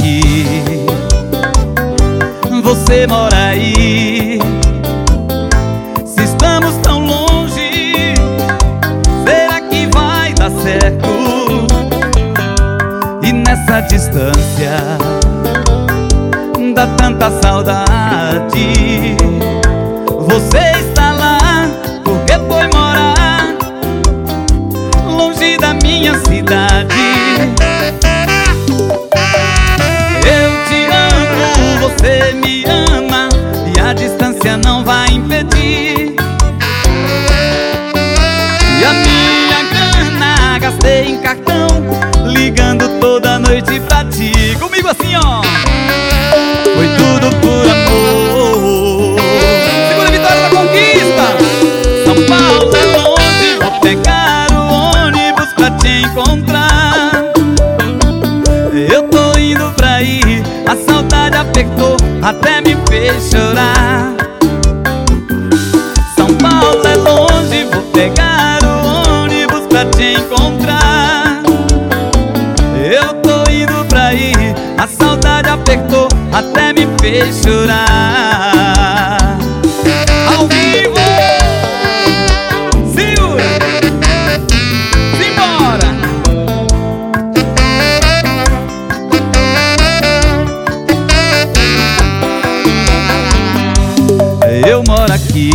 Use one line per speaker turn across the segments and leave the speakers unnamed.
aqui, você mora aí. Se estamos tão longe, será que vai dar certo? E nessa distância dá tanta saudade. Você está lá porque foi morar longe da minha cidade. Eu te amo, você me ama, e a distância não vai impedir. E a minha grana gastei em cartão, ligando toda noite pra ti. Comigo assim, ó. Foi tudo por amor. Segunda vitória da conquista. São Paulo é longe, vou pegar o ônibus pra te encontrar. Eu tô indo pra aí, a saudade apertou, até me fez chorar. São Paulo é longe, vou pegar o ônibus pra te encontrar. Eu tô indo pra aí, a saudade apertou, até me fez chorar. Ao vivo! Segura! Simbora! Eu moro aqui,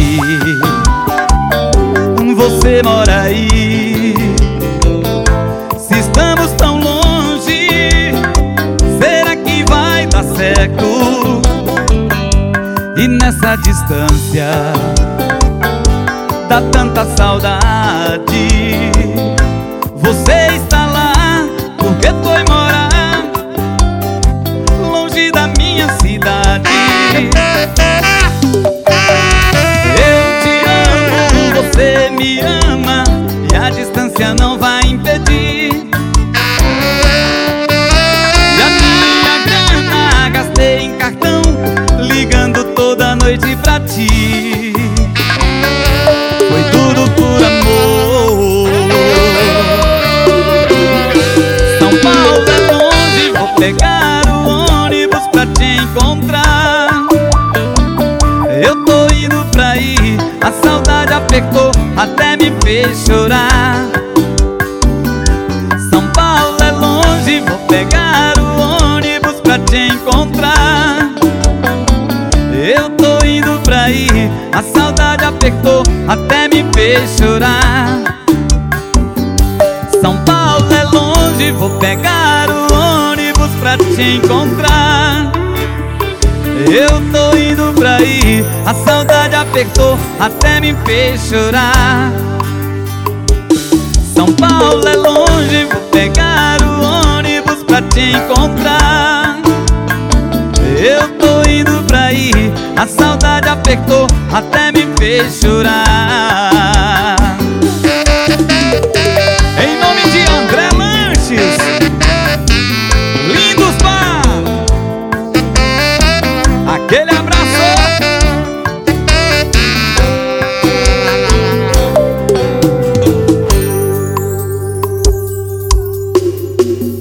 você mora aí. Se estamos tão longe, será que vai dar certo? E nessa distância dá tanta saudade. Você está lá porque foi morar longe da minha cidade. Você me ama e a distância não vai impedir. E a minha grana gastei em cartão, ligando toda noite pra ti. Foi tudo por amor. São Paulo é longe, vou pegar o ônibus pra te encontrar. Eu tô indo pra aí, a saudade apertou, até me fez chorar. São Paulo é longe, vou pegar o ônibus pra te encontrar. Eu tô indo pra aí, a saudade apertou, até me fez chorar. São Paulo é longe, vou pegar o ônibus pra te encontrar. Eu tô indo pra aí, a saudade apertou, até me fez chorar. São Paulo é longe, vou pegar o ônibus pra te encontrar. Eu tô indo pra aí, a saudade apertou, até me fez chorar.